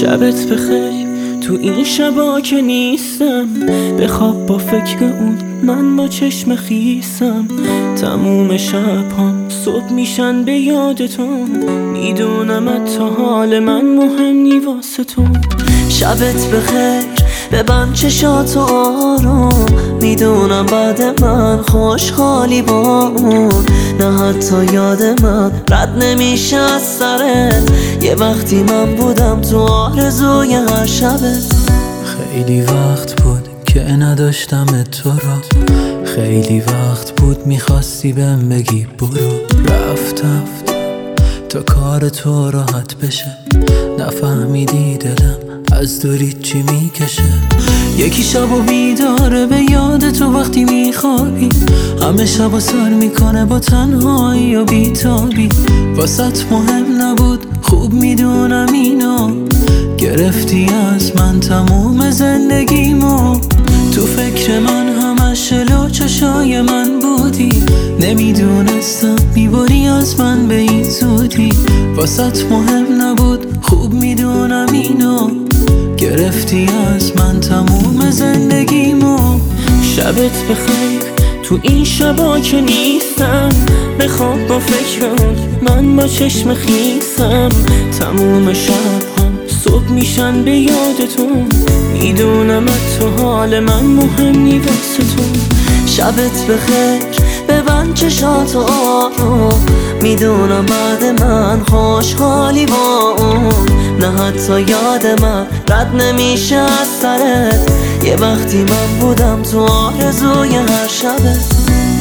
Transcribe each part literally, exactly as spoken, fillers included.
شبت بخیر تو این شبا که نیستم، بخواب با فکر اون من با چشم خیسم. تموم شب‌هام صبح میشن به یاد تو، میدونم تا حال من مهم نی واسه تو. شبت بخیر ببند چشاتو آروم، میدونم بعد من خوشحالی با اون. نه حتی یاد من رد نمیشه از سرت، یه وقتی من بودم تو آرزوی هر شبت. خیلی وقت بود که نداشتم تو را، خیلی وقت بود میخواستی بهم بگی برو. رفتم تا کار تو راحت بشه، نفهمیدی دلم از دوری چی میکشه. یکی شبو بیداره به یاد تو وقتی میخوابی، همه شبو سر میکنه با تنهایی و بیتابی. واسط مهم نبود خوب میدونم اینو، گرفتی از من تموم زندگیمو. تو فکر من همش لو چشای من بودی، نمیدونستم میبری از من به این زودی. واسط مهم نبود خوب میدونم اینو، گرفتی از من تموم زندگیمو. شبت بخیر تو این شبا که نیستم، بخواب با فکر اون من با چشم خیسم. تموم شب‌هام صبح میشن به یاد تو، میدونم تو حال من مهم نی واسه تو. شبت بخیر ببند چشاتو آروم، میدونم بعد من خوشحالی با اون. نه حتی یاد من رد نمیشه از سرت، یه وقتی من بودم تو آرزوی هر شبت.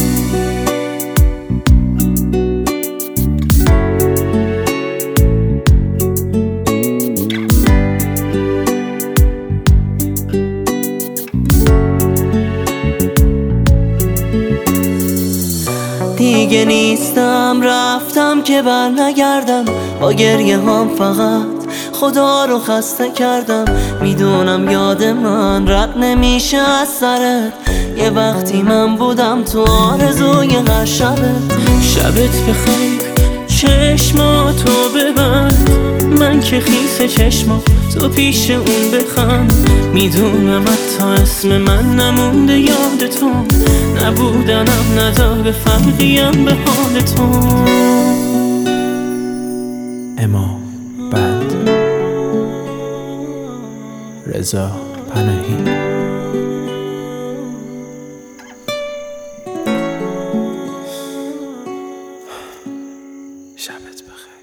دیگه نیستم رفتم که بر نگردم، با گریه هم فقط خدا رو خسته کردم. میدونم یاد من رد نمیشه از سرت، یه وقتی من بودم تو آرزوی هر شبت. شبت بخیر چشماتو ببند، من که خیس چشما تو پیش اون بخند. میدونم حتی اسم من نمونده یاد تو، نبودنم نداره فرقیم به حال تو. امام بند رضا پناهی. شبت بخیر.